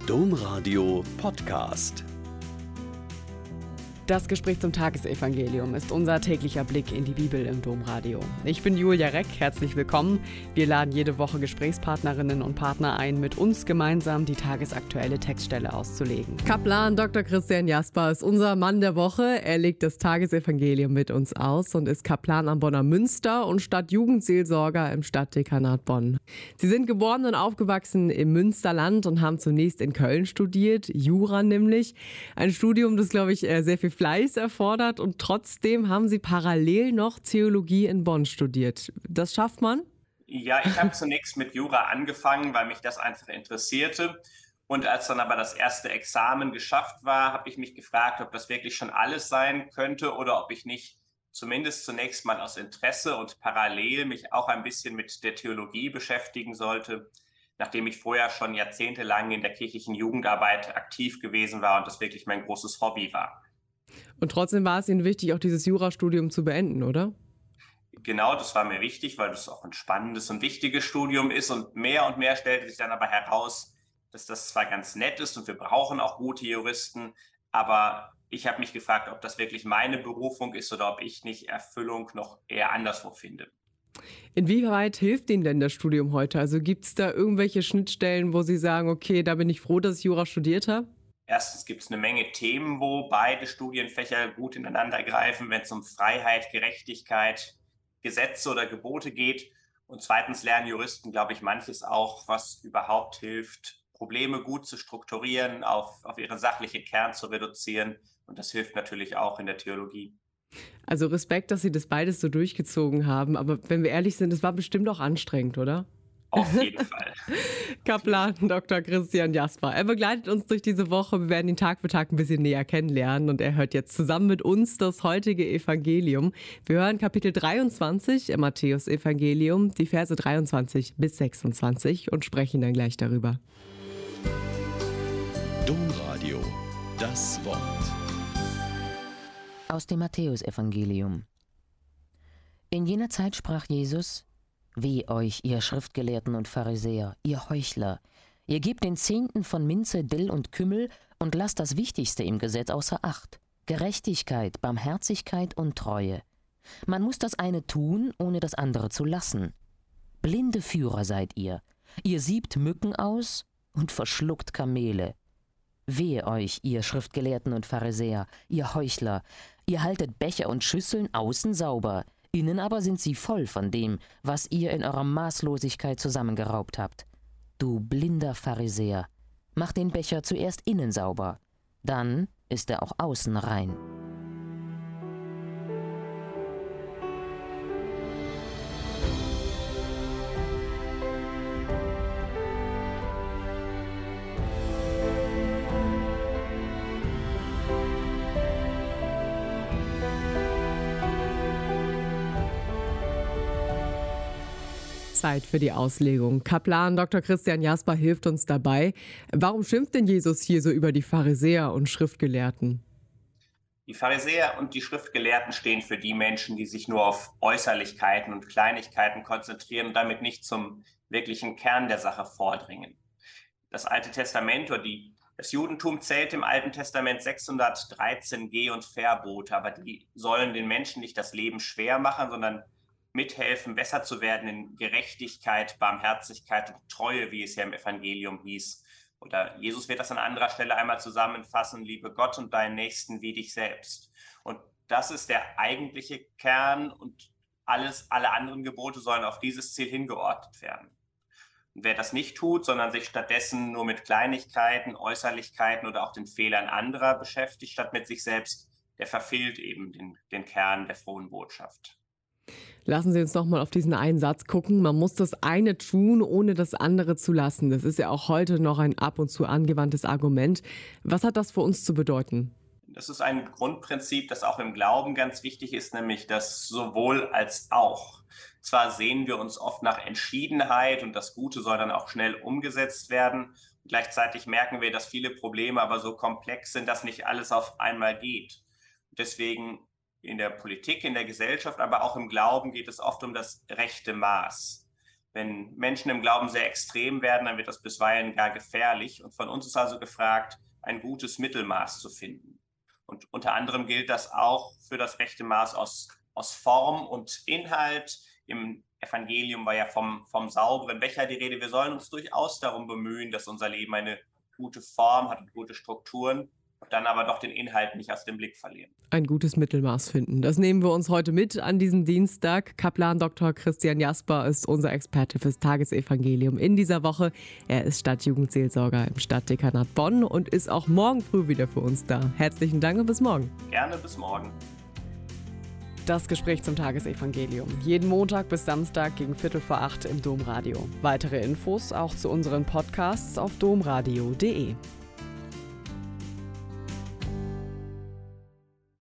Domradio Podcast. Das Gespräch zum Tagesevangelium ist unser täglicher Blick in die Bibel im Domradio. Ich bin Julia Reck, herzlich willkommen. Wir laden jede Woche Gesprächspartnerinnen und Partner ein, mit uns gemeinsam die tagesaktuelle Textstelle auszulegen. Kaplan Dr. Christian Jasper ist unser Mann der Woche. Er legt das Tagesevangelium mit uns aus und ist Kaplan am Bonner Münster und Stadtjugendseelsorger im Stadtdekanat Bonn. Sie sind geboren und aufgewachsen im Münsterland und haben zunächst in Köln studiert, Jura nämlich. Ein Studium, das, glaube ich, sehr viel Fleiß erfordert, und trotzdem haben Sie parallel noch Theologie in Bonn studiert. Das schafft man? Ja, ich habe zunächst mit Jura angefangen, weil mich das einfach interessierte. Und als dann aber das erste Examen geschafft war, habe ich mich gefragt, ob das wirklich schon alles sein könnte oder ob ich nicht zumindest zunächst mal aus Interesse und parallel mich auch ein bisschen mit der Theologie beschäftigen sollte, nachdem ich vorher schon jahrzehntelang in der kirchlichen Jugendarbeit aktiv gewesen war und das wirklich mein großes Hobby war. Und trotzdem war es Ihnen wichtig, auch dieses Jurastudium zu beenden, oder? Genau, das war mir wichtig, weil das auch ein spannendes und wichtiges Studium ist. Und mehr stellte sich dann aber heraus, dass das zwar ganz nett ist und wir brauchen auch gute Juristen, aber ich habe mich gefragt, ob das wirklich meine Berufung ist oder ob ich nicht Erfüllung noch eher anderswo finde. Inwieweit hilft Ihnen denn das Studium heute? Also gibt es da irgendwelche Schnittstellen, wo Sie sagen, okay, da bin ich froh, dass ich Jura studiert habe? Erstens gibt es eine Menge Themen, wo beide Studienfächer gut ineinander greifen, wenn es um Freiheit, Gerechtigkeit, Gesetze oder Gebote geht. Und zweitens lernen Juristen, glaube ich, manches auch, was überhaupt hilft, Probleme gut zu strukturieren, auf ihren sachlichen Kern zu reduzieren. Und das hilft natürlich auch in der Theologie. Also Respekt, dass Sie das beides so durchgezogen haben. Aber wenn wir ehrlich sind, es war bestimmt auch anstrengend, oder? Auf jeden Fall. Kaplan Dr. Christian Jasper. Er begleitet uns durch diese Woche. Wir werden ihn Tag für Tag ein bisschen näher kennenlernen. Und er hört jetzt zusammen mit uns das heutige Evangelium. Wir hören Kapitel 23 im Matthäus-Evangelium, die Verse 23 bis 26 und sprechen dann gleich darüber. Domradio, das Wort. Aus dem Matthäus-Evangelium. In jener Zeit sprach Jesus: Weh euch, ihr Schriftgelehrten und Pharisäer, ihr Heuchler! Ihr gebt den Zehnten von Minze, Dill und Kümmel und lasst das Wichtigste im Gesetz außer Acht: Gerechtigkeit, Barmherzigkeit und Treue. Man muss das eine tun, ohne das andere zu lassen. Blinde Führer seid ihr. Ihr siebt Mücken aus und verschluckt Kamele. Wehe euch, ihr Schriftgelehrten und Pharisäer, ihr Heuchler! Ihr haltet Becher und Schüsseln außen sauber, innen aber sind sie voll von dem, was ihr in eurer Maßlosigkeit zusammengeraubt habt. Du blinder Pharisäer, mach den Becher zuerst innen sauber, dann ist er auch außen rein. Zeit für die Auslegung. Kaplan Dr. Christian Jasper hilft uns dabei. Warum schimpft denn Jesus hier so über die Pharisäer und Schriftgelehrten? Die Pharisäer und die Schriftgelehrten stehen für die Menschen, die sich nur auf Äußerlichkeiten und Kleinigkeiten konzentrieren und damit nicht zum wirklichen Kern der Sache vordringen. Das Alte Testament oder das Judentum zählt im Alten Testament 613 Geh- und Verbote, aber die sollen den Menschen nicht das Leben schwer machen, sondern mithelfen, besser zu werden in Gerechtigkeit, Barmherzigkeit und Treue, wie es ja im Evangelium hieß. Oder Jesus wird das an anderer Stelle einmal zusammenfassen: Liebe Gott und deinen Nächsten wie dich selbst. Und das ist der eigentliche Kern, und alle anderen Gebote sollen auf dieses Ziel hingeordnet werden. Und wer das nicht tut, sondern sich stattdessen nur mit Kleinigkeiten, Äußerlichkeiten oder auch den Fehlern anderer beschäftigt, statt mit sich selbst, der verfehlt eben den Kern der frohen Botschaft. Lassen Sie uns noch mal auf diesen einen Satz gucken. Man muss das eine tun, ohne das andere zu lassen. Das ist ja auch heute noch ein ab und zu angewandtes Argument. Was hat das für uns zu bedeuten? Das ist ein Grundprinzip, das auch im Glauben ganz wichtig ist, nämlich das sowohl als auch. Zwar sehen wir uns oft nach Entschiedenheit und das Gute soll dann auch schnell umgesetzt werden. Gleichzeitig merken wir, dass viele Probleme aber so komplex sind, dass nicht alles auf einmal geht. Deswegen in der Politik, in der Gesellschaft, aber auch im Glauben geht es oft um das rechte Maß. Wenn Menschen im Glauben sehr extrem werden, dann wird das bisweilen gar gefährlich. Und von uns ist also gefragt, ein gutes Mittelmaß zu finden. Und unter anderem gilt das auch für das rechte Maß aus Form und Inhalt. Im Evangelium war ja vom sauberen Becher die Rede. Wir sollen uns durchaus darum bemühen, dass unser Leben eine gute Form hat und gute Strukturen, und dann aber doch den Inhalt nicht aus dem Blick verlieren. Ein gutes Mittelmaß finden. Das nehmen wir uns heute mit an diesem Dienstag. Kaplan Dr. Christian Jasper ist unser Experte fürs Tagesevangelium in dieser Woche. Er ist Stadtjugendseelsorger im Stadtdekanat Bonn und ist auch morgen früh wieder für uns da. Herzlichen Dank und bis morgen. Gerne, bis morgen. Das Gespräch zum Tagesevangelium. Jeden Montag bis Samstag gegen 7:45 im Domradio. Weitere Infos auch zu unseren Podcasts auf domradio.de.